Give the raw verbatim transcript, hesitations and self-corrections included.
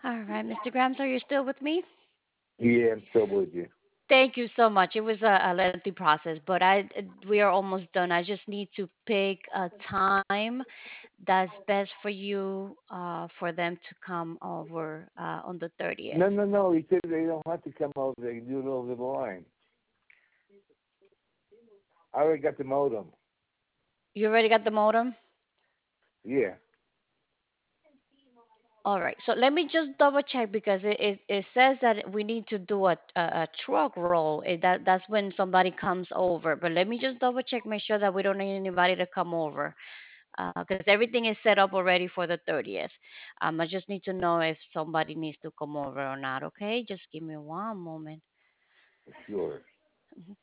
All right, mister Grams, are you still with me? Yeah, I'm still with you. Thank you so much. It was a, a lengthy process, but I we are almost done. I just need to pick a time that's best for you uh, for them to come over uh, on the No, thirtieth. no, no. He said they don't have to come over. They can do it over the line. I already got the modem. You already got the modem? Yeah, All right. So let me just double check because it, it, it says that we need to do a, a, a truck roll. It, that that's when somebody comes over. But let me just double check, make sure that we don't need anybody to come over because everything is set up already for the thirtieth. Um, I just need to know if somebody needs to come over or not. Okay, just give me one moment. sure.